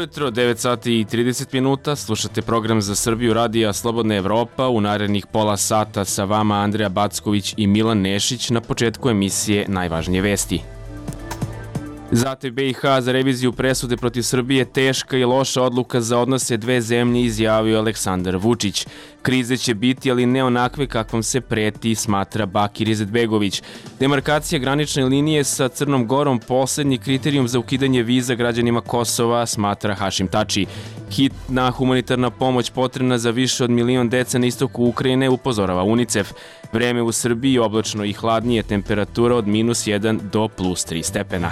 Dobro jutro, 9 sati i 30 minuta, slušate program za Srbiju radija Slobodna Evropa, u narednih pola sata sa vama Andreja Backović i Milan Nešić, na početku emisije najvažnije vesti. Zahtev BiH za reviziju presude protiv Srbije teška i loša odluka za odnose dve zemlje, izjavio Aleksandar Vučić. Krize će biti, ali ne onakve kakvom se preti, smatra Bakir Izetbegović. Demarkacija granične linije sa Crnom Gorom poslednji kriterijum za ukidanje viza građanima Kosova, smatra Hašim Tači. Hitna humanitarna pomoć potrebna za više od 1 milion dece na istoku Ukrajine, upozorava UNICEF. Vreme u Srbiji oblačno i hladnije, temperatura od -1 do +3 stepena.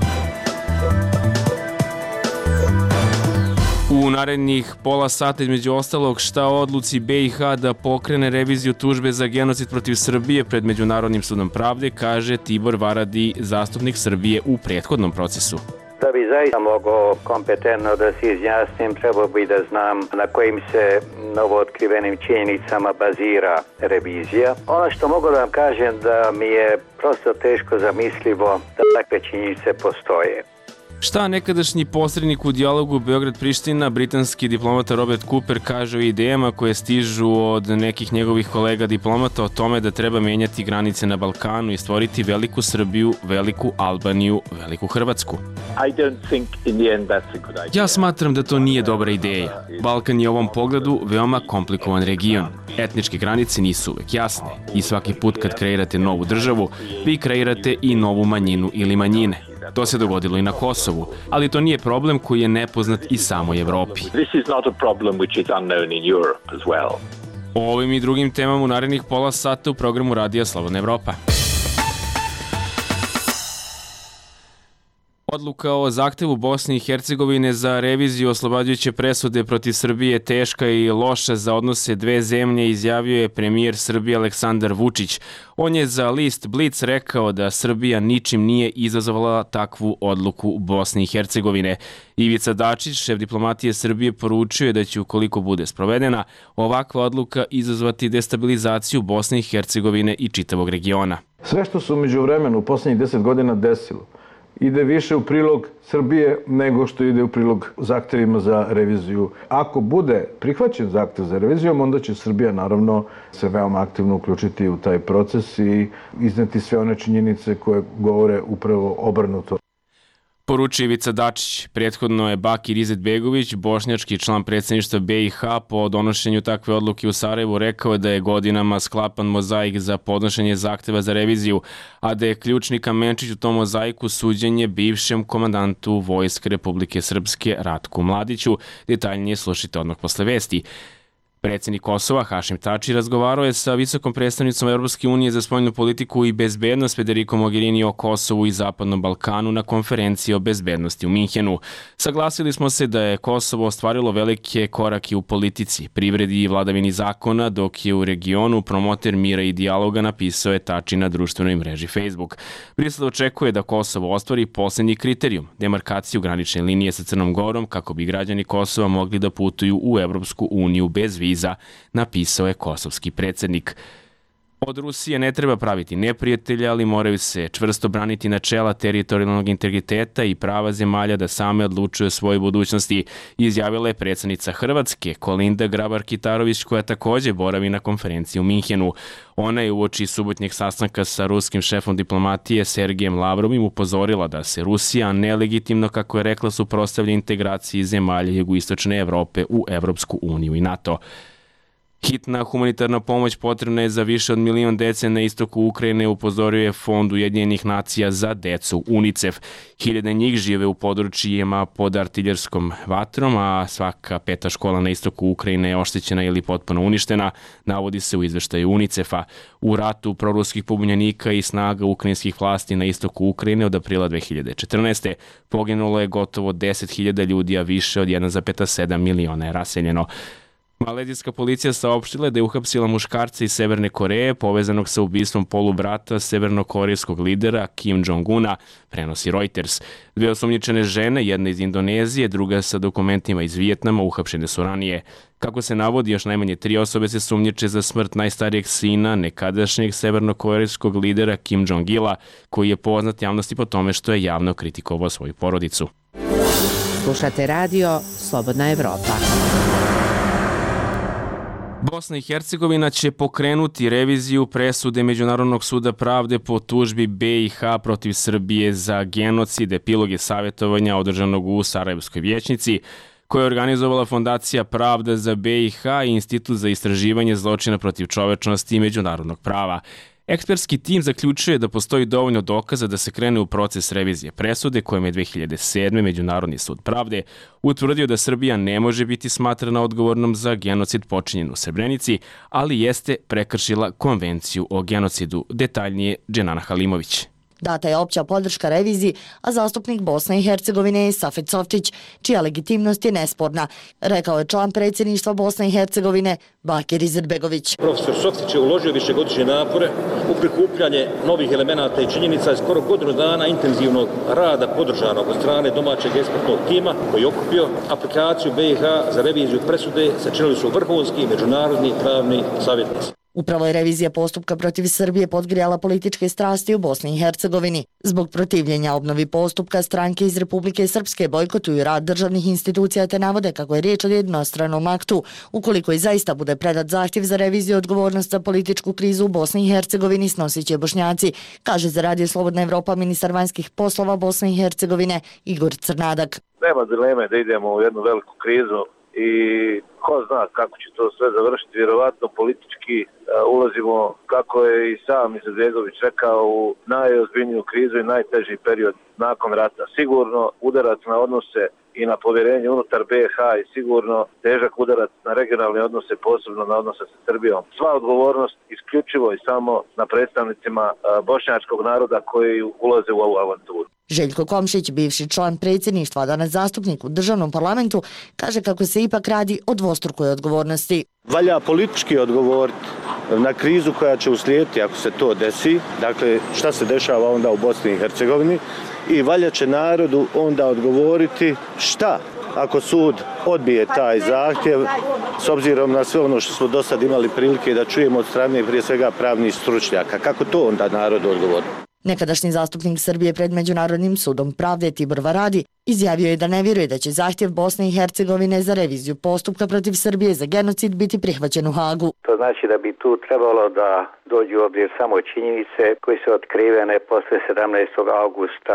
U narednih pola sata, između ostalog, šta o odluci BiH da pokrene reviziju tužbe za genocid protiv Srbije pred Međunarodnim sudom pravde, kaže Tibor Varadi, zastupnik Srbije u prethodnom procesu. Da bi zaista mogao kompetentno da se izjasnim, trebao bi da znam na kojim se novootkrivenim činjenicama bazira revizija. Ono što mogu da vam kažem da mi je prosto teško zamislivo da takve činjenice postoje. Šta nekadašnji posrednik u dijalogu Beograd-Priština, britanski diplomata Robert Cooper, kaže o idejama koje stižu od nekih njegovih kolega diplomata o tome da treba menjati granice na Balkanu i stvoriti veliku Srbiju, veliku Albaniju, veliku Hrvatsku? Ja smatram da to nije dobra ideja. Balkan je u ovom pogledu veoma komplikovan region. Etničke granice nisu uvek jasne i svaki put kad kreirate novu državu, vi kreirate i novu manjinu ili manjine. To se dogodilo i na Kosovu, ali to nije problem koji je nepoznat i samoj Evropi. O ovim i drugim temama u narednih pola sata u programu Radija Slobodna Evropa. Odluka o zahtevu Bosne i Hercegovine za reviziju oslobađajuće presude protiv Srbije teška i loša za odnose dve zemlje, izjavio je premijer Srbije Aleksandar Vučić. On je za list Blic rekao da Srbija ničim nije izazvala takvu odluku Bosne i Hercegovine. Ivica Dačić, šef diplomatije Srbije, poručio je da će, ukoliko bude sprovedena, ovakva odluka izazvati destabilizaciju Bosne i Hercegovine i čitavog regiona. Sve što se u međuvremenu u poslednjih 10 godina desilo ide više u prilog Srbije nego što ide u prilog zahtevima za reviziju. Ako bude prihvaćen zahtev za revizijom, onda će Srbija naravno se veoma aktivno uključiti u taj proces i izneti sve one činjenice koje govore upravo obrnuto. Poručio Ivica Dačić. Prethodno je Bakir Izetbegović, bošnjački član predsjedništva BiH, po donošenju takve odluke u Sarajevu rekao da je godinama sklapan mozaik za podnošenje zahteva za reviziju, a da je ključni kamenčić u tom mozaiku suđenje bivšem komandantu Vojske Republike Srpske Ratku Mladiću. Detaljnije slušajte odmah posle vesti. Predsjednik Kosova Hašim Tači razgovarao je sa visokom predstavnicom Evropske unije za spoljnu politiku i bezbednost Federico Mogherini o Kosovu i Zapadnom Balkanu na konferenciji o bezbednosti u Minhenu. Saglasili smo se da je Kosovo ostvarilo velike korake u politici, privredi i vladavini zakona, dok je u regionu promoter mira i dijaloga, napisao je Tači na društvenoj mreži Facebook. Brisel očekuje da Kosovo ostvari posljednji kriterijum, demarkaciju granične linije sa Crnom Gorom, kako bi građani Kosova mogli da putuju u Evropsku uniju bez viza, napisao je kosovski predsjednik. Od Rusije ne treba praviti neprijatelja, ali moraju se čvrsto braniti načela teritorijalnog integriteta i prava zemalja da same odlučuju o svojoj budućnosti, izjavila je predsjednica Hrvatske Kolinda Grabar-Kitarović, koja također boravi na konferenciji u Minhenu. Ona je uoči subotnjeg sastanka sa ruskim šefom diplomatije Sergejem Lavrovim upozorila da se Rusija nelegitimno, kako je rekla, suprotstavlja integraciji zemalja jugoistočne Evrope u Evropsku uniju i NATO. Hitna humanitarna pomoć potrebna je za više od 1 milion dece na istoku Ukrajine, upozorio je Fond Ujedinjenih nacija za decu UNICEF. Hiljade njih žive u područjima pod artiljerskom vatrom, a svaka 5. škola na istoku Ukrajine je oštećena ili potpuno uništena, navodi se u izveštaju UNICEF-a. U ratu proruskih pobunjenika i snaga ukrajinskih vlasti na istoku Ukrajine od aprila 2014. poginulo je gotovo 10.000 ljudi, a više od 1,7 miliona je raseljeno. Malezijska policija saopštila je da je uhapsila muškarca iz Severne Koreje povezanog sa ubistvom polubrata severnokorejskog lidera Kim Jong-una, prenosi Reuters. Dve osumnjičene žene, jedna iz Indonezije, druga sa dokumentima iz Vijetnama, uhapšene su ranije. Kako se navodi, još najmanje 3 osobe se sumnjiče za smrt najstarijeg sina nekadašnjeg severnokorejskog lidera Kim Jong-ila, koji je poznat javnosti po tome što je javno kritikovao svoju porodicu. Slušate radio Slobodna Evropa. Bosna i Hercegovina će pokrenuti reviziju presude Međunarodnog suda pravde po tužbi BiH protiv Srbije za genocid. Epilog je savjetovanja održanog u Sarajevskoj vijećnici, koje je organizovala Fondacija Pravda za BiH i Institut za istraživanje zločina protiv čovečnosti i međunarodnog prava. Ekspertski tim zaključuje da postoji dovoljno dokaza da se krene u proces revizije presude kojom je 2007. Međunarodni sud pravde utvrdio da Srbija ne može biti smatrana odgovornom za genocid počinjen u Srebrenici, ali jeste prekršila konvenciju o genocidu. Detaljnije Dženana Halimović. Data je opća podrška reviziji, a zastupnik Bosne i Hercegovine je Safet Softić, čija legitimnost je nesporna, rekao je član predsjedništva Bosne i Hercegovine Bakir Izetbegović. Profesor Softić je uložio višegodišnje napore u prikupljanje novih elemenata i činjenica i skoro godinu dana intenzivnog rada podržanog od strane domaćeg ekspertnog tima koji je okupio aplikaciju BiH za reviziju presude, sačinili su vrhunski međunarodni pravni savjetnici. Upravo je revizija postupka protiv Srbije podgrijala političke strasti u Bosni i Hercegovini. Zbog protivljenja obnovi postupka, stranke iz Republike Srpske bojkotuju rad državnih institucija te navode kako je riječ o jednostranom aktu. Ukoliko i zaista bude predat zahtjev za reviziju, odgovornost za političku krizu u Bosni i Hercegovini snosit će Bošnjaci, kaže za Radio Slobodna Evropa ministar vanjskih poslova Bosne i Hercegovine Igor Crnadak. Nema dileme da idemo u jednu veliku krizu i ko zna kako će to sve završiti, vjerovatno politički ulazimo, kako je i sam Izetbegović rekao, u najozbiljniju krizu i najteži period nakon rata. Sigurno udarac na odnose i na povjerenje unutar BiH i sigurno težak udarac na regionalne odnose, posebno na odnose sa Srbijom. Sva odgovornost isključivo i samo na predstavnicima bošnjačkog naroda koji ulaze u ovu avanturu. Željko Komšić, bivši član predsjedništva, danas zastupnik u državnom parlamentu, kaže kako se ipak radi o dvostrukoj odgovornosti. Valja politički odgovoriti na krizu koja će uslijediti ako se to desi, dakle šta se dešava onda u Bosni i Hercegovini, i valja će narodu onda odgovoriti šta ako sud odbije taj zahtjev, s obzirom na sve ono što smo do sad imali prilike da čujemo od strane prije svega pravnih stručnjaka. Kako to onda narodu odgovori? Nekadašnji zastupnik Srbije pred Međunarodnim sudom pravde Tibor Varadi izjavio je da ne vjeruje da će zahtjev Bosne i Hercegovine za reviziju postupka protiv Srbije za genocid biti prihvaćen u Hagu. To znači da bi tu trebalo da dođu u obzir samo činjenice koje su otkrivene posle 17. augusta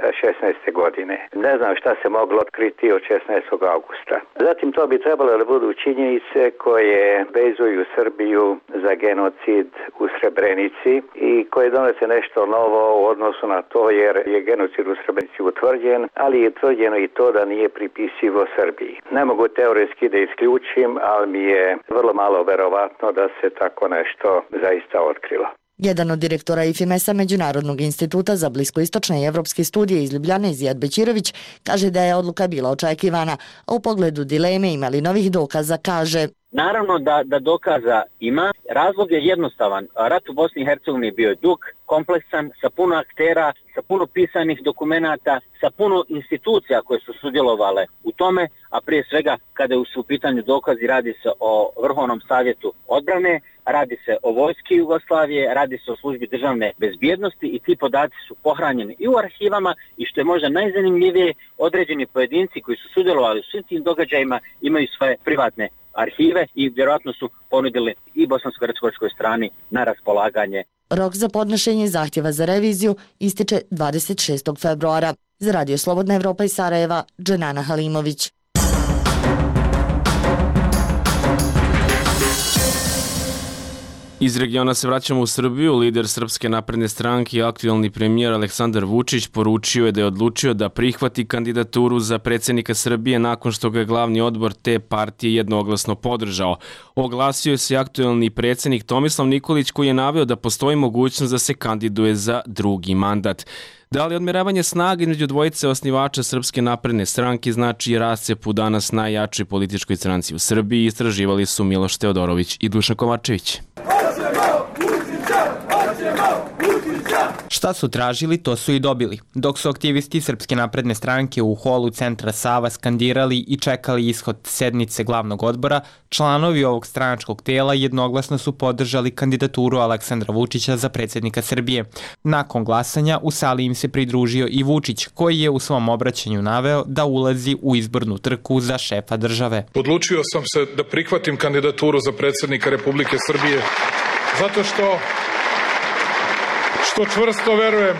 16. godine. Ne znam šta se moglo otkriti od 16. augusta. Zatim to bi trebalo da budu činjenice koje vezuju Srbiju za genocid u Srebrenici i koje donose nešto novo u odnosu na to, jer je genocid u Srebrenici utvrđen, ali je utvrđeno i to da nije pripisivo Srbiji. Ne mogu teoretski da isključim, ali mi je vrlo malo verovatno da se tako nešto zaista otkrilo. Jedan od direktora IFIMES-a Međunarodnog instituta za bliskoistočne i evropske studije iz Ljubljane, Zijad Bećirović, kaže da je odluka bila očekivana, a u pogledu dileme imali novih dokaza, kaže: Naravno da dokaza ima. Razlog je jednostavan. Rat u Bosni i Hercegovini bio je dug, kompleksan, sa puno aktera, sa puno pisanih dokumenata, sa puno institucija koje su sudjelovale u tome, a prije svega kada su u pitanju dokazi, radi se o Vrhovnom savjetu odbrane, radi se o vojski Jugoslavije, radi se o službi državne bezbjednosti i ti podaci su pohranjeni i u arhivama i što je možda najzanimljivije, određeni pojedinci koji su sudjelovali u svim tim događajima imaju svoje privatne arhive i vjerojatno su ponudili i bosansko-hercegovačkoj strani na raspolaganje. Rok za podnošenje zahtjeva za reviziju ističe 26. februara. Za Radio Slobodna Evropa iz Sarajeva, Dženana Halimović. Iz regiona se vraćamo u Srbiju. Lider Srpske napredne stranke i aktuelni premijer Aleksandar Vučić poručio je da je odlučio da prihvati kandidaturu za predsjednika Srbije nakon što ga je glavni odbor te partije jednoglasno podržao. Oglasio se aktuelni predsjednik Tomislav Nikolić koji je naveo da postoji mogućnost da se kandiduje za drugi mandat. Da li odmjeravanje snaga između dvojice osnivača Srpske napredne stranke znači rascep u danas najjačoj političkoj stranci u Srbiji, istraživali su Miloš Teodorović i Dušan Kovačević. Šta su tražili, to su i dobili. Dok su aktivisti Srpske napredne stranke u holu centra Sava skandirali i čekali ishod sednice glavnog odbora, članovi ovog stranačkog tela jednoglasno su podržali kandidaturu Aleksandra Vučića za predsjednika Srbije. Nakon glasanja u sali im se pridružio i Vučić, koji je u svom obraćanju naveo da ulazi u izbornu trku za šefa države. Odlučio sam se da prihvatim kandidaturu za predsjednika Republike Srbije zato što čvrsto verujem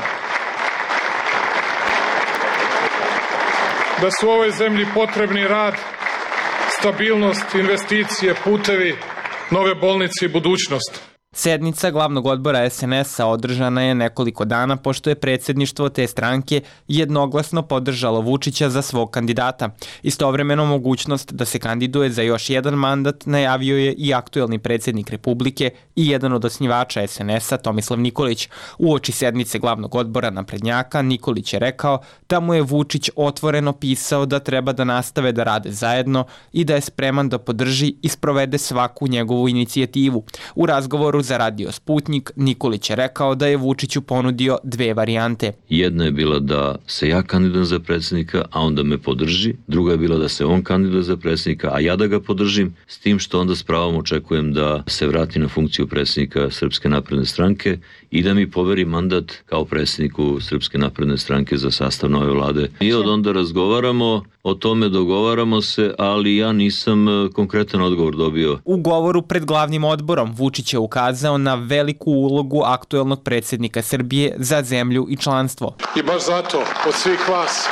da su ovoj zemlji potrebni rad, stabilnost, investicije, putevi, nove bolnice i budućnost. Sednica glavnog odbora SNS-a održana je nekoliko dana pošto je predsjedništvo te stranke jednoglasno podržalo Vučića za svog kandidata. Istovremeno mogućnost da se kandiduje za još jedan mandat najavio je i aktuelni predsjednik Republike i jedan od osnivača SNS-a Tomislav Nikolić. Uoči sednice glavnog odbora naprednjaka Nikolić je rekao da mu je Vučić otvoreno pisao da treba da nastave da rade zajedno i da je spreman da podrži i sprovede svaku njegovu inicijativu. U razgovoru za radio Sputnik, Nikolić je rekao da je Vučiću ponudio dve varijante. Jedna je bila da se ja kandidujem za predsjednika, a onda me podrži. Druga je bila da se on kandiduje za predsjednika, a ja da ga podržim, s tim što onda s pravom očekujem da se vrati na funkciju predsjednika Srpske napredne stranke i da mi poveri mandat kao predsjedniku Srpske napredne stranke za sastav nove vlade. I od onda razgovaramo, o tome dogovaramo se, ali ja nisam konkretan odgovor dobio. U govoru pred glavnim odborom Vučić je ukazao na veliku ulogu aktuelnog predsjednika Srbije za zemlju i članstvo. I baš zato od svih vas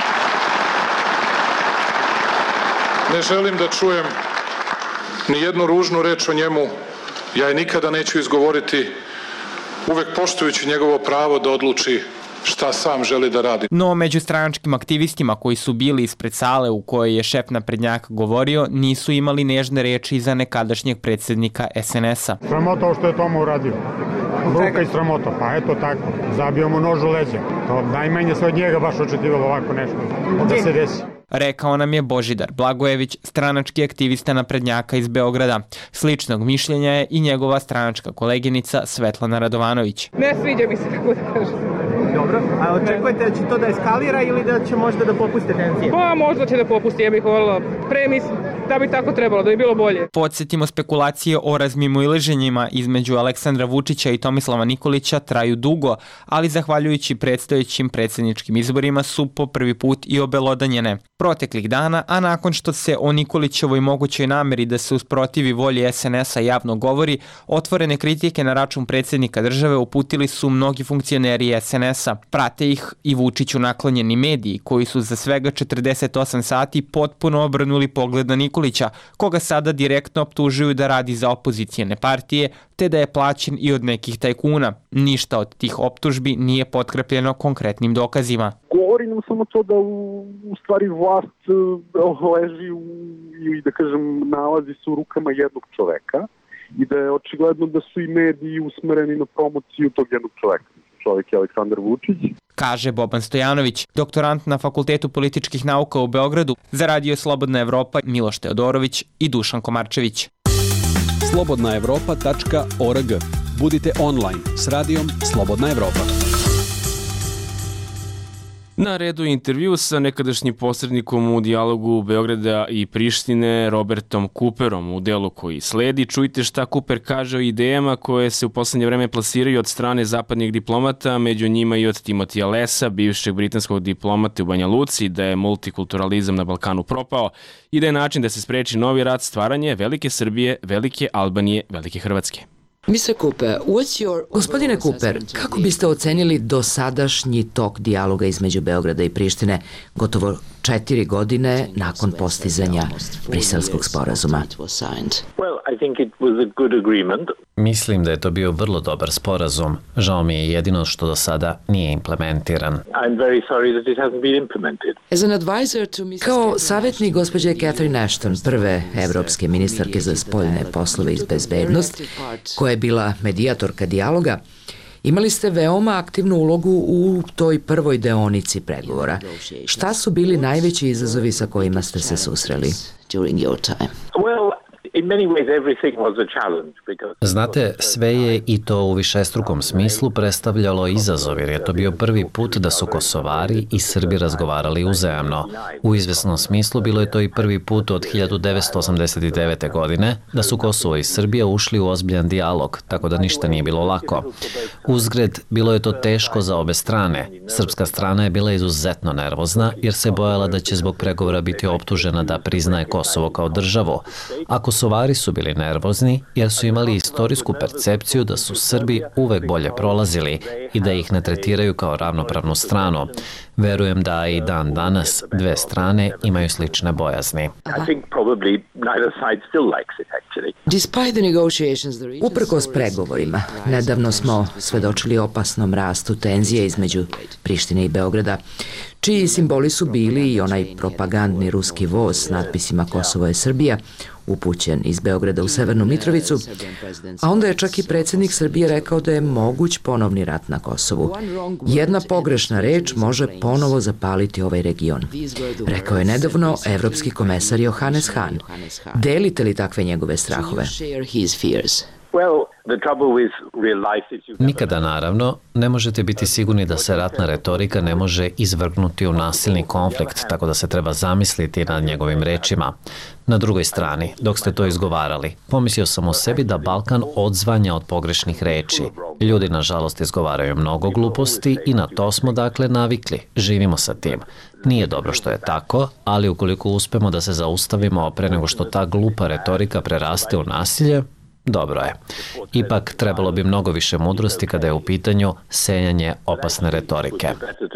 ne želim da čujem ni jednu ružnu reč o njemu. Ja je nikada neću izgovoriti, uvek poštujući njegovo pravo da odluči šta sam želi da radi. No, među stranačkim aktivistima koji su bili ispred sale u kojoj je šef naprednjaka govorio, nisu imali nežne reči za nekadašnjeg predsjednika SNS-a. Sramota što je Toma uradio. Bruka i sramota, pa eto tako. Zabio mu nož u leđa. To najmanje se od njega baš očekivalo ovako nešto da se desi. Rekao nam je Božidar Blagojević, stranački aktivista naprednjaka iz Beograda. Sličnog mišljenja je i njegova stranačka koleginica Svetlana Radovanović. Ne sviđa mi se, kako da kažem. Dobro, a očekujete da će to da eskalira ili da će možda da popuste tenzije? Pa možda će da popusti, ja bih volila da bi tako trebalo, da bi bilo bolje. Podsjetimo, spekulacije o razmimoilaženjima između Aleksandra Vučića i Tomislava Nikolića traju dugo, ali zahvaljujući predstojećim predsjedničkim izborima su po prvi put i obelodanjene. Proteklih dana, a nakon što se o Nikolićevoj mogućoj nameri da se usprotivi volji SNS-a javno govori, otvorene kritike na račun predsjednika države uputili su mnogi funkcioneri SNS-a. Prate ih i Vučiću naklonjeni mediji koji su za svega 48 sati potpuno obrnuli pogled na Nikolića, koga sada direktno optužuju da radi za opozicijene partije, te da je plaćen i od nekih tajkuna. Ništa od tih optužbi nije potkrepljeno konkretnim dokazima. Govori nam samo to da u stvari vlast leži i da kažem nalazi se u rukama jednog čoveka i da je očigledno da su i mediji usmereni na promociju tog jednog čoveka. Čovjek je Aleksandar Vučić. Kaže Boban Stojanović, doktorant na Fakultetu političkih nauka u Beogradu, za radio Slobodna Evropa Miloš Teodorović i Dušan Komarčević. slobodnaevropa.org. Budite online s radijom Slobodna Evropa. Na redu je intervju sa nekadašnjim posrednikom u dijalogu Beograda i Prištine, Robertom Cooperom. U delu koji sledi čujte šta Cooper kaže o idejama koje se u poslednje vreme plasiraju od strane zapadnih diplomata, među njima i od Timothija Lesa, bivšeg britanskog diplomata u Banja Luci, da je multikulturalizam na Balkanu propao i da je način da se spreči novi rat stvaranje velike Srbije, velike Albanije, velike Hrvatske. Gospodine Cooper, kako biste ocenili dosadašnji tok dijaloga između Beograda i Prištine gotovo 4 godine nakon postizanja Briselskog sporazuma? Mislim da je to bio vrlo dobar sporazum. Žao mi je jedino što do sada nije implementiran. Kao savjetnik gospođe Catherine Ashton, prve evropske ministarke za spoljne poslove i bezbednost, koja je bila medijatorka dijaloga, imali ste veoma aktivnu ulogu u toj prvoj deonici pregovora. Šta su bili najveći izazovi sa kojima ste se susreli? In Znate, sve je i to u višestrukom smislu predstavljalo izazov, jer je to bio prvi put da su Kosovari i Srbi razgovarali uzajamno. U izvesnom smislu bilo je to i prvi put od 1989. godine da su Kosovo i Srbija ušli u ozbiljan dijalog, tako da ništa nije bilo lako. Uzgred, bilo je to teško za obe strane. Srpska strana je bila izuzetno nervozna jer se bojala da će zbog pregovora biti optužena da priznaje Kosovo kao državu. A Kosovari su bili nervozni jer su imali istorijsku percepciju da su Srbi uvek bolje prolazili i da ih ne tretiraju kao ravnopravnu stranu. Verujem da i dan danas dve strane imaju slične bojazni. Uprkos pregovorima, nedavno smo svedočili opasnom rastu tenzije između Prištine i Beograda, čiji simboli su bili i onaj propagandni ruski voz s natpisima Kosovo je Srbija, upućen iz Beograda u Severnu Mitrovicu, a onda je čak i predsjednik Srbije rekao da je moguć ponovni rat na Kosovu. Jedna pogrešna reč može ponovo zapaliti ovaj region, rekao je nedavno evropski komesar Johannes Hahn. Delite li takve njegove strahove? Nikada, naravno, ne možete biti sigurni da se ratna retorika ne može izvrgnuti u nasilni konflikt, tako da se treba zamisliti nad njegovim rečima. Na drugoj strani, dok ste to izgovarali, pomislio sam o sebi da Balkan odzvanja od pogrešnih reči. Ljudi, nažalost, izgovaraju mnogo gluposti i na to smo, dakle, navikli. Živimo sa tim. Nije dobro što je tako, ali ukoliko uspemo da se zaustavimo pre nego što ta glupa retorika preraste u nasilje, dobro je. Ipak trebalo bi mnogo više mudrosti kada je u pitanju sejanje opasne retorike.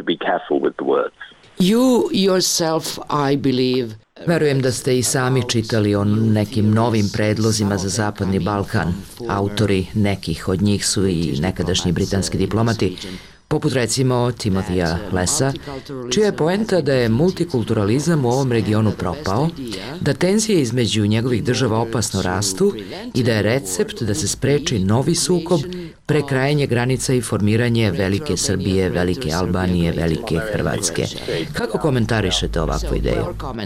Verujem da ste i sami čitali o nekim novim predlozima za Zapadni Balkan. Autori nekih od njih su i nekadašnji britanski diplomati, poput recimo Timothya Lessa, čija je poenta da je multikulturalizam u ovom regionu propao, da tenzije između njegovih država opasno rastu i da je recept da se spreči novi sukob, prekrajanje granica i formiranje velike Srbije, velike Albanije, velike Hrvatske. Kako komentarišete ovakvu ideju?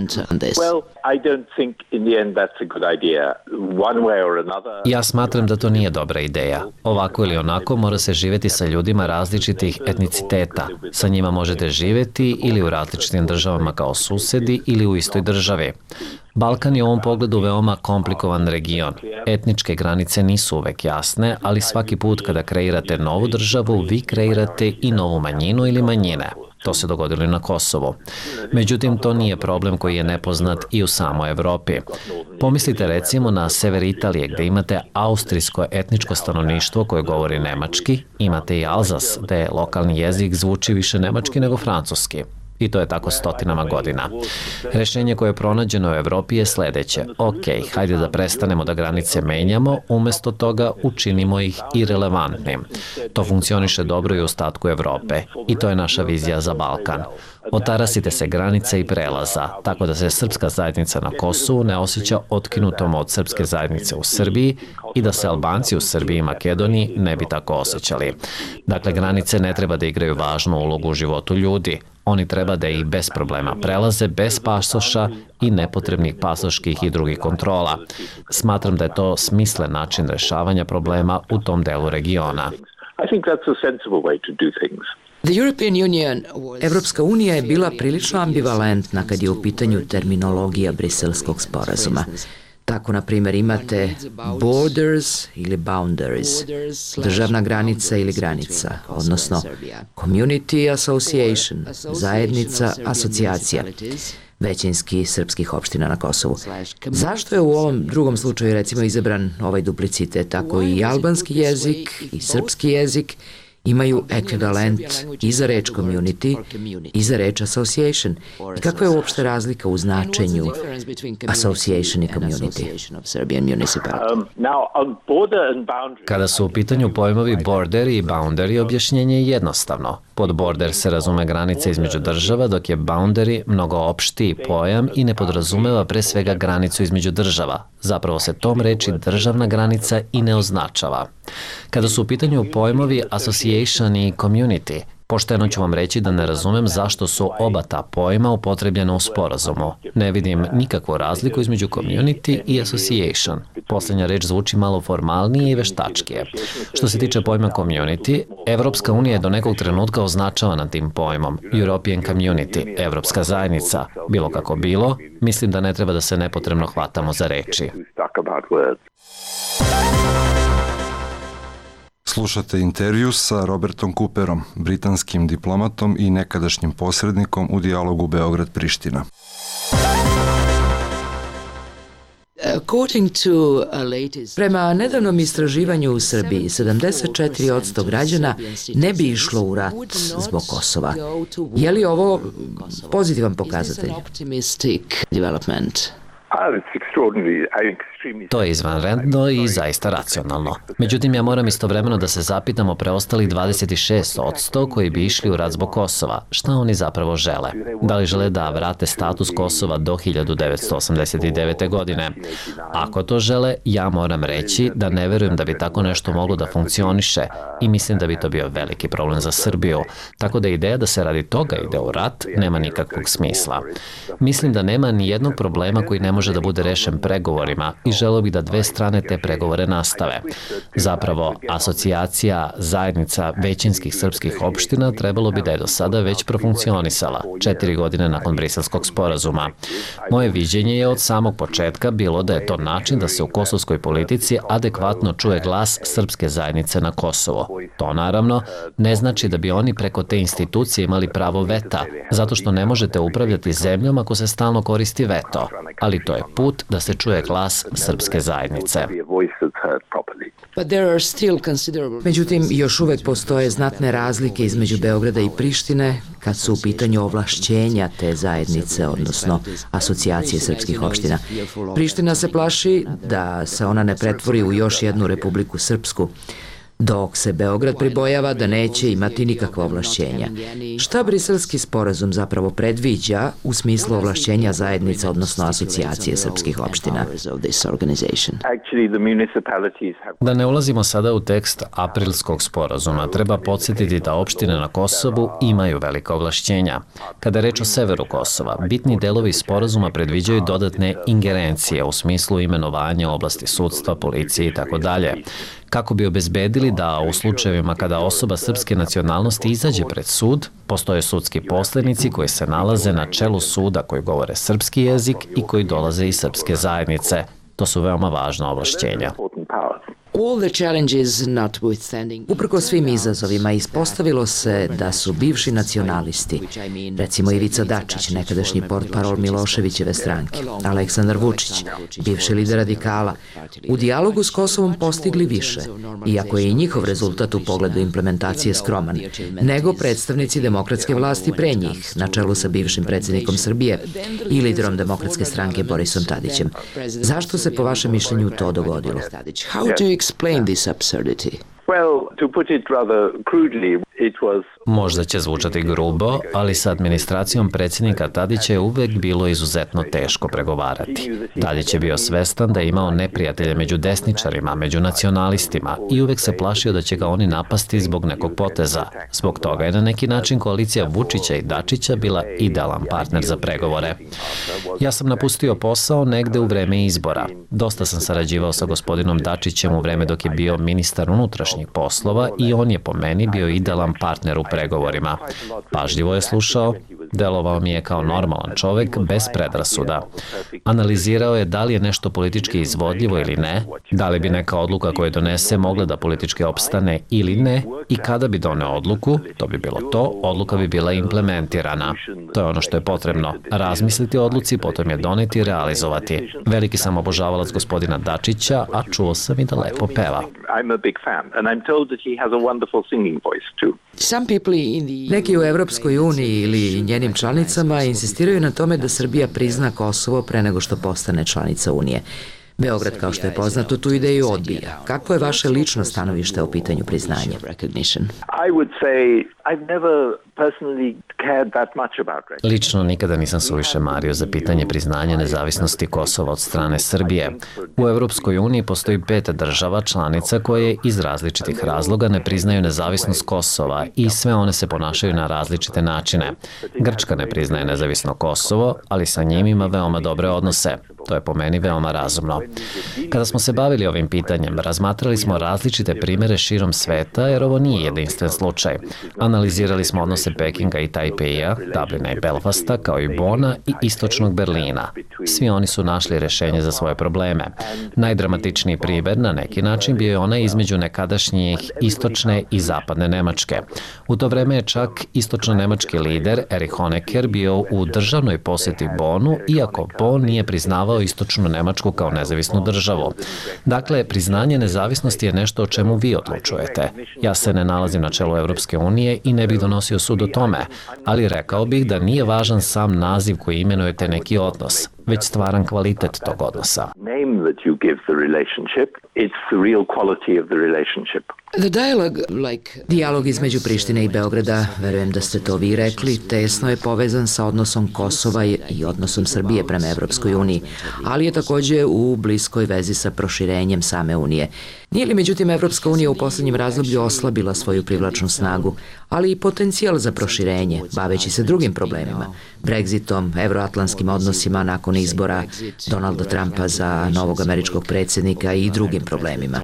Ja smatram da to nije dobra ideja. Ovako ili onako mora se živjeti sa ljudima različitih etniciteta. Sa njima možete živjeti ili u različitim državama kao susedi ili u istoj državi. Balkan je u ovom pogledu veoma komplikovan region. Etničke granice nisu uvek jasne, ali svaki put kada kreirate novu državu, vi kreirate i novu manjinu ili manjine. To se dogodilo i na Kosovu. Međutim, to nije problem koji je nepoznat i u samoj Evropi. Pomislite recimo na sever Italije gde imate austrijsko etničko stanovništvo koje govori nemački, imate i Alzas gde lokalni jezik zvuči više nemački nego francuski. I to je tako stotinama godina. Rešenje koje je pronađeno u Evropi je sledeće. Ok, hajde da prestanemo da granice menjamo, umesto toga učinimo ih irelevantnim. To funkcioniše dobro i u ostatku Evrope. I to je naša vizija za Balkan. Otarasite se granica i prelaza, tako da se srpska zajednica na Kosovu ne osjeća otkinutom od srpske zajednice u Srbiji i da se Albanci u Srbiji i Makedoniji ne bi tako osjećali. Dakle, granice ne treba da igraju važnu ulogu u životu ljudi. Oni treba da ih bez problema prelaze, bez pasoša i nepotrebnih pasoških i drugih kontrola. Smatram da je to smislen način rešavanja problema u tom delu regiona. Evropska unija je bila prilično ambivalentna kad je u pitanju terminologija Briselskog sporazuma. Tako, na primjer, imate borders ili boundaries, državna granica ili granica, odnosno community association, zajednica, asocijacija, većinski srpskih opština na Kosovu. Zašto je u ovom drugom slučaju recimo izabran ovaj duplicitet, tako i albanski jezik i srpski jezik imaju ekvivalent i za reč community i za reč association. I kakva je uopšte razlika u značenju association i community? Kada su u pitanju pojmovi border i boundary, objašnjenje je jednostavno. Pod border se razume granica između država, dok je boundary mnogo opštiji pojam i ne podrazumeva pre svega granicu između država. Zapravo se tom reči državna granica i ne označava. Kada su u pitanju pojmovi association i community, Pošteno ću vam reći da ne razumem zašto su oba ta pojma upotrebljena u sporazumu. Ne vidim nikakvu razliku između community i association. Posljednja reč zvuči malo formalnije i veštačkije. Što se tiče pojma community, Evropska unija je do nekog trenutka označavana tim pojmom. European Community, Evropska zajednica. Bilo kako bilo, mislim da ne treba da se nepotrebno hvatamo za reči. Slušate intervju sa Robertom Cooperom, britanskim diplomatom i nekadašnjim posrednikom u dijalogu Beograd-Priština. Prema nedavnom istraživanju u Srbiji, 74% građana ne bi išlo u rat zbog Kosova. Je li ovo pozitivan pokazatelj? To je izvanredno i zaista racionalno. Međutim, ja moram istovremeno da se zapitam o preostalih 26% koji bi išli u rat zbog Kosova. Šta oni zapravo žele? Da li žele da vrate status Kosova do 1989. godine? Ako to žele, ja moram reći da ne verujem da bi tako nešto moglo da funkcioniše i mislim da bi to bio veliki problem za Srbiju. Tako da ideja da se radi toga ide u rat nema nikakvog smisla. Mislim da nema ni jednog problema koji ne može da bude rešen pregovorima i želeo bih da dve strane te pregovore nastave. Zapravo, asocijacija zajednica većinskih srpskih opština trebalo bi da je do sada već profunkcionisala, 4 godine nakon Briselskog sporazuma. Moje viđenje je od samog početka bilo da je to način da se u kosovskoj politici adekvatno čuje glas srpske zajednice na Kosovo. To naravno ne znači da bi oni preko te institucije imali pravo veta, zato što ne možete upravljati zemljom ako se stalno koristi veto, ali to je put da se čuje glas srpske zajednice. Međutim, još uvek postoje znatne razlike između Beograda i Prištine kad su u pitanju ovlašćenja te zajednice, odnosno asocijacije srpskih opština. Priština se plaši da se ona ne pretvori u još jednu Republiku Srpsku, dok se Beograd pribojava da neće imati nikakva ovlašćenja. Šta Briselski sporazum zapravo predviđa u smislu ovlašćenja zajednica, odnosno asocijacije srpskih opština? Da ne ulazimo sada u tekst aprilskog sporazuma, treba podsjetiti da opštine na Kosovu imaju velika ovlašćenja. Kada je reč o severu Kosova, bitni delovi sporazuma predviđaju dodatne ingerencije u smislu imenovanja oblasti sudstva, policije i tako dalje, kako bi obezbedili da u slučajevima kada osoba srpske nacionalnosti izađe pred sud, postoje sudski poslednici koji se nalaze na čelu suda koji govore srpski jezik i koji dolaze iz srpske zajednice. To su veoma važna ovlašćenja. Uprko svim izazovima ispostavilo se da su bivši nacionalisti, recimo Ivica Dačić, nekadašnji portparol Miloševićeve stranke, Aleksandar Vučić, bivši lider radikala, u dijalogu s Kosovom postigli više, iako je i njihov rezultat u pogledu implementacije skroman, nego predstavnici demokratske vlasti pre njih, na čelu sa bivšim predsjednikom Srbije i liderom demokratske stranke Borisom Tadićem. Zašto se po vašem mišljenju to dogodilo? Explain this absurdity. Možda će zvučati grubo, ali sa administracijom predsjednika Tadića je uvek bilo izuzetno teško pregovarati. Tadić je bio svestan da je imao neprijatelje među desničarima, među nacionalistima i uvek se plašio da će ga oni napasti zbog nekog poteza. Zbog toga je na neki način koalicija Vučića i Dačića bila idealan partner za pregovore. Ja sam napustio posao negde u vreme izbora. Dosta sam sarađivao sa gospodinom Dačićem u vreme dok je bio ministar unutrašnjih poslova i on je po meni bio idealan partner u pregovorima. Pažljivo je slušao, delovao mi je kao normalan čovek bez predrasuda. Analizirao je da li je nešto politički izvodljivo ili ne, da li bi neka odluka koju donese mogla da politički opstane ili ne i kada bi doneo odluku, to bi bilo to, odluka bi bila implementirana. To je ono što je potrebno. Razmisliti o odluci, potom je doneti i realizovati. Veliki sam obožavalac gospodina Dačića, a čuo sam i da lepo peva. Neki u Evropskoj uniji ili njenim članicama insistiraju na tome da Srbija prizna Kosovo pre nego što postane članica Unije. Beograd, kao što je poznato, tu ideju odbija. Kako je vaše lično stanovište o pitanju priznanja? Lično nikada nisam suviše mario za pitanje priznanja nezavisnosti Kosova od strane Srbije. U Evropskoj uniji postoji 5 država članica koje iz različitih razloga ne priznaju nezavisnost Kosova i sve one se ponašaju na različite načine. Grčka ne priznaje nezavisno Kosovo, ali sa njim ima veoma dobre odnose. To je po meni veoma razumno. Kada smo se bavili ovim pitanjem, razmatrali smo različite primere širom sveta, jer ovo nije jedinstven slučaj. Analizirali smo odnose Pekinga i Tajpeja, Dublina i Belfasta, kao i Bona i istočnog Berlina. Svi oni su našli rešenje za svoje probleme. Najdramatičniji primer na neki način bio je onaj između nekadašnjih istočne i zapadne Nemačke. U to vreme je čak istočno-nemački lider Erich Honecker bio u državnoj poseti Bonu, iako Bon nije priznavao istočnu Nemačku kao nezavisnu državu. Dakle, priznanje nezavisnosti je nešto o čemu vi odlučujete. Ja se ne nalazim na čelu Evropske unije i ne bih donosio sud o tome, ali rekao bih da nije važan sam naziv koji imenujete neki odnos, već stvaran kvalitet tog odnosa. Dijalog između Prištine i Beograda, verujem da ste to vi rekli, tesno je povezan sa odnosom Kosova i odnosom Srbije prema Evropskoj uniji, ali je takođe u bliskoj vezi sa proširenjem same Unije. Nije li međutim Evropska unija u poslednjem razdoblju oslabila svoju privlačnu snagu, ali i potencijal za proširenje, baveći se drugim problemima, Brexitom, evroatlantskim odnosima nakon izbora Donalda Trumpa za novog američkog predsjednika i drugim problemima?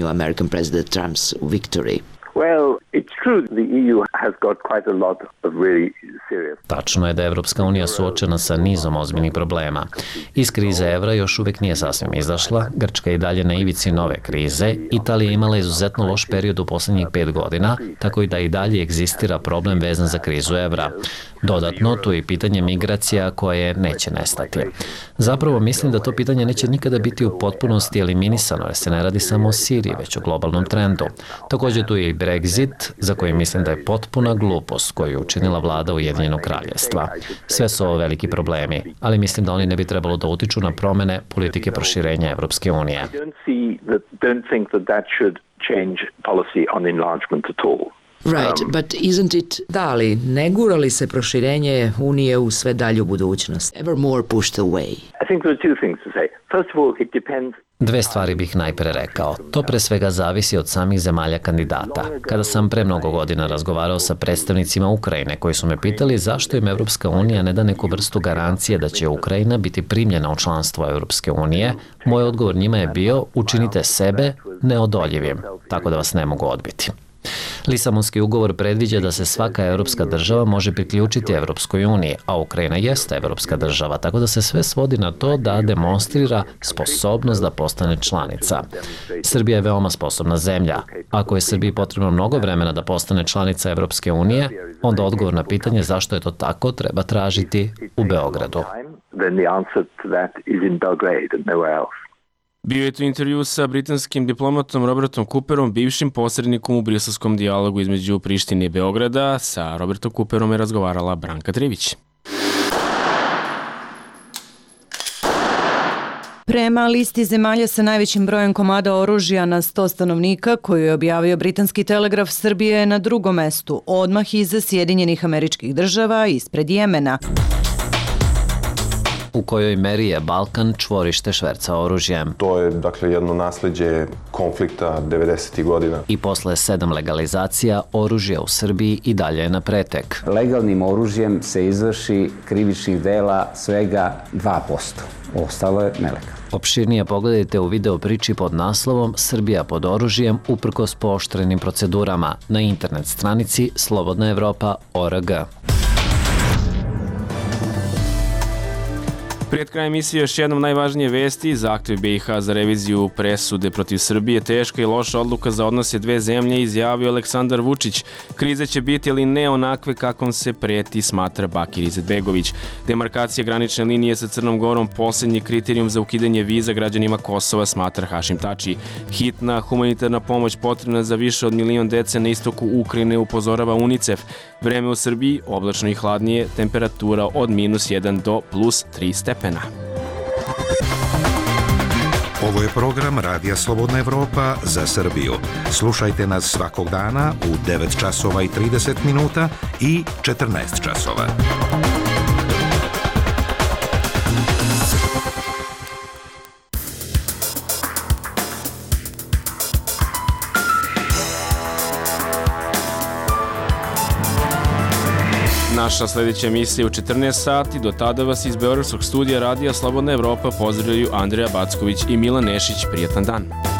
Tačno je da je Evropska unija suočena sa nizom ozbiljnih problema. Iz krize evra još uvek nije sasvim izašla, Grčka je i dalje na ivici nove krize, Italija je imala izuzetno loš period u poslednjih 5 godina, tako i da i dalje egzistira problem vezan za krizu evra. Dodatno, tu je i pitanje migracija koje neće nestati. Zapravo mislim da to pitanje neće nikada biti u potpunosti eliminisano, jer se ne radi samo o Siriji, već o globalnom trendu. Takođe tu je i Brexit, za koji mislim da je potpuna glupost koju je učinila vlada Ujedinjenog kraljevstva. Sve su ovo veliki problemi, ali mislim da oni ne bi trebalo da utiču na promene politike proširenja Evropske unije. Da, ali ne gura li se proširenje Unije u sve dalju budućnost? Dve stvari bih najpre rekao. To pre svega zavisi od samih zemalja kandidata. Kada sam pre mnogo godina razgovarao sa predstavnicima Ukrajine koji su me pitali zašto im Evropska unija ne da neku vrstu garancije da će Ukrajina biti primljena u članstvo Evropske unije, moj odgovor njima je bio učinite sebe neodoljivim, tako da vas ne mogu odbiti. Lisabonski ugovor predviđa da se svaka evropska država može priključiti Evropskoj uniji, a Ukrajina jeste evropska država, tako da se sve svodi na to da demonstrira sposobnost da postane članica. Srbija je veoma sposobna zemlja. Ako je Srbiji potrebno mnogo vremena da postane članica Evropske unije, onda odgovor na pitanje zašto je to tako treba tražiti u Beogradu. Bio je to intervju sa britanskim diplomatom Robertom Cooperom, bivšim posrednikom u briselskom dijalogu između Prištine i Beograda. Sa Robertom Cooperom je razgovarala Branka Trivić. Prema listi zemalja sa najvećim brojem komada oružja na 100 stanovnika, koju je objavio britanski telegraf, Srbija je na drugom mestu, odmah iza Sjedinjenih Američkih Država, ispred Jemena. U kojoj meri je Balkan čvorište šverca oružjem. To je, dakle, jedno nasleđe konflikta 90. godina. I posle 7 legalizacija, oružje u Srbiji i dalje je na pretek. Legalnim oružjem se izvrši krivičnih dela svega 2%. Ostalo je nelegalno. Opširnije pogledajte u video priči pod naslovom Srbija pod oružjem uprkos pooštrenim procedurama na internet stranici slobodnaevropa.org. Pred krajem emisije još jednom najvažnije vesti. Zahtev BiH za reviziju presude protiv Srbije, teška i loša odluka za odnose dve zemlje, izjavio Aleksandar Vučić. Krize će biti, ali ne onakve kakvom se preti, smatra Bakir Izetbegović. Demarkacija granične linije sa Crnom Gorom posljednji kriterijum za ukidanje viza građanima Kosova, smatra Hašim Tači. Hitna humanitarna pomoć potrebna za više od 1 milion dece na istoku Ukrajine, upozorava UNICEF. Vreme u Srbiji oblačno i hladnije, temperatura od -1 do +3 stepena. Ovo je program Radija Slobodna Evropa za Srbiju. Slušajte nas svakog dana u 9 časova i 30 minuta i 14 časova. Naša sljedeća emisija u 14 sati. Do tada vas iz Beogradskog studija Radija Slobodna Evropa pozdravljaju Andreja Backović i Milan Nešić. Prijatan dan.